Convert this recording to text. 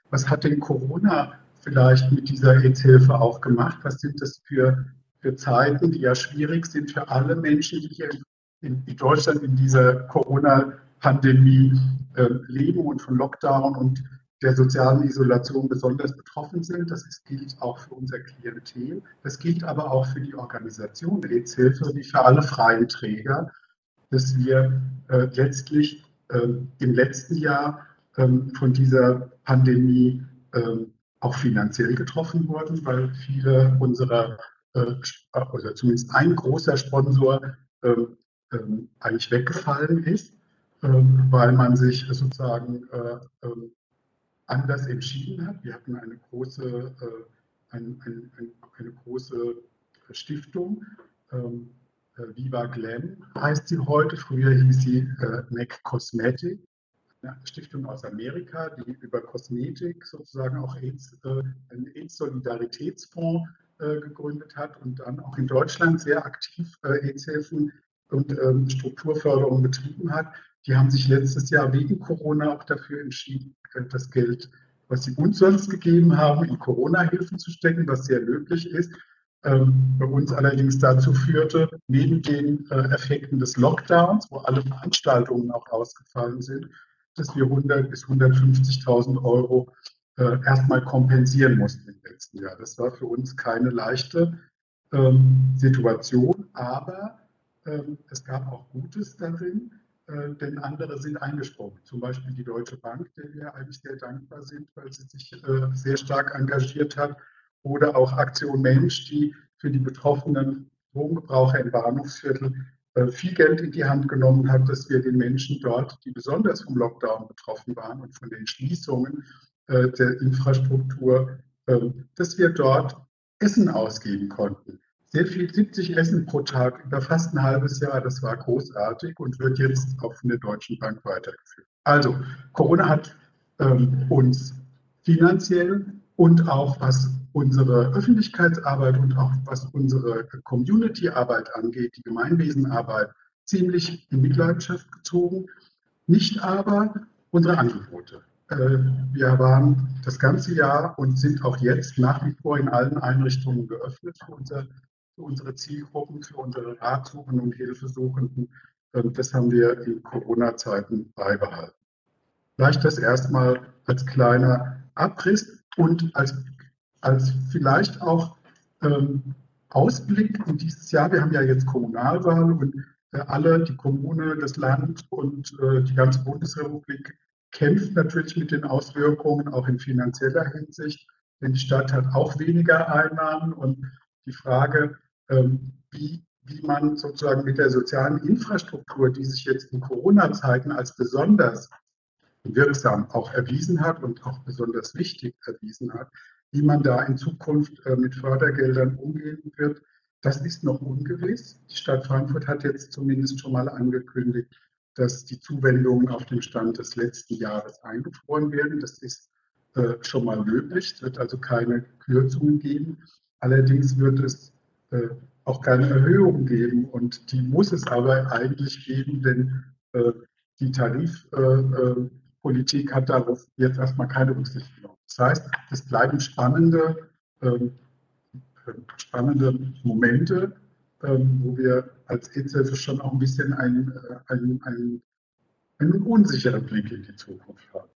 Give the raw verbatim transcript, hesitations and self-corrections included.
was hat denn Corona vielleicht mit dieser Aidshilfe auch gemacht? Was sind das für, für Zeiten, die ja schwierig sind für alle Menschen, die hier in, in Deutschland in dieser Corona-Pandemie äh, leben und von Lockdown und der sozialen Isolation besonders betroffen sind. Das ist, gilt auch für unser Klientel. Das gilt aber auch für die Organisation Aidshilfe wie für alle freien Träger, dass wir äh, letztlich äh, im letzten Jahr ähm, von dieser Pandemie ähm, auch finanziell getroffen wurden, weil viele unserer, äh, oder zumindest ein großer Sponsor ähm, ähm, eigentlich weggefallen ist, ähm, weil man sich sozusagen äh, ähm, anders entschieden hat. Wir hatten eine große, äh, ein, ein, ein, eine große Stiftung, ähm, äh, Viva Glam heißt sie heute, früher hieß sie äh, M A C Cosmetic, eine Stiftung aus Amerika, die über Kosmetik sozusagen auch AIDS, äh, einen AIDS-Solidaritätsfonds äh, gegründet hat und dann auch in Deutschland sehr aktiv äh, AIDS-Hilfen und ähm, Strukturförderung betrieben hat. Die haben sich letztes Jahr wegen Corona auch dafür entschieden, das Geld, was sie uns sonst gegeben haben, in Corona-Hilfen zu stecken, was sehr löblich ist. Ähm, bei uns allerdings dazu führte, neben den äh, Effekten des Lockdowns, wo alle Veranstaltungen auch ausgefallen sind, dass wir hundert bis hundertfünfzigtausend Euro äh, erstmal kompensieren mussten im letzten Jahr. Das war für uns keine leichte ähm, Situation, aber ähm, es gab auch Gutes darin, äh, denn andere sind eingesprungen. Zum Beispiel die Deutsche Bank, der wir eigentlich sehr dankbar sind, weil sie sich äh, sehr stark engagiert hat, oder auch Aktion Mensch, die für die betroffenen Drogengebraucher im Bahnhofsviertel äh, viel Geld in die Hand genommen hat, dass wir den Menschen dort, die besonders vom Lockdown betroffen waren und von den Schließungen äh, der Infrastruktur, äh, dass wir dort Essen ausgeben konnten. Sehr viel, siebzig Essen pro Tag über fast ein halbes Jahr, das war großartig und wird jetzt auch von der Deutschen Bank weitergeführt. Also, Corona hat ähm, uns finanziell und auch was unsere Öffentlichkeitsarbeit und auch was unsere Community-Arbeit angeht, die Gemeinwesenarbeit, ziemlich in Mitleidenschaft gezogen, nicht aber unsere Angebote. Äh, Wir waren das ganze Jahr und sind auch jetzt nach wie vor in allen Einrichtungen geöffnet für, unser, für unsere Zielgruppen, für unsere Ratsuchenden und Hilfesuchenden. Ähm, Das haben wir in Corona-Zeiten beibehalten. Vielleicht das erstmal als kleiner Abriss und als, als vielleicht auch ähm, Ausblick in dieses Jahr. Wir haben ja jetzt Kommunalwahl und äh, alle, die Kommune, das Land und äh, die ganze Bundesrepublik kämpft natürlich mit den Auswirkungen, auch in finanzieller Hinsicht. Denn die Stadt hat auch weniger Einnahmen und die Frage, ähm, wie, wie man sozusagen mit der sozialen Infrastruktur, die sich jetzt in Corona-Zeiten als besonders wirksam auch erwiesen hat und auch besonders wichtig erwiesen hat, wie man da in Zukunft äh, mit Fördergeldern umgehen wird, das ist noch ungewiss. Die Stadt Frankfurt hat jetzt zumindest schon mal angekündigt, dass die Zuwendungen auf dem Stand des letzten Jahres eingefroren werden. Das ist äh, schon mal löblich. Es wird also keine Kürzungen geben. Allerdings wird es äh, auch keine Erhöhung geben und die muss es aber eigentlich geben, denn äh, die Tarifpolitik hat darauf jetzt erstmal keine Rücksicht genommen. Das heißt, es bleiben spannende, ähm, spannende Momente, ähm, wo wir als Aidshilfe schon auch ein bisschen einen, einen, einen, einen unsicheren Blick in die Zukunft haben.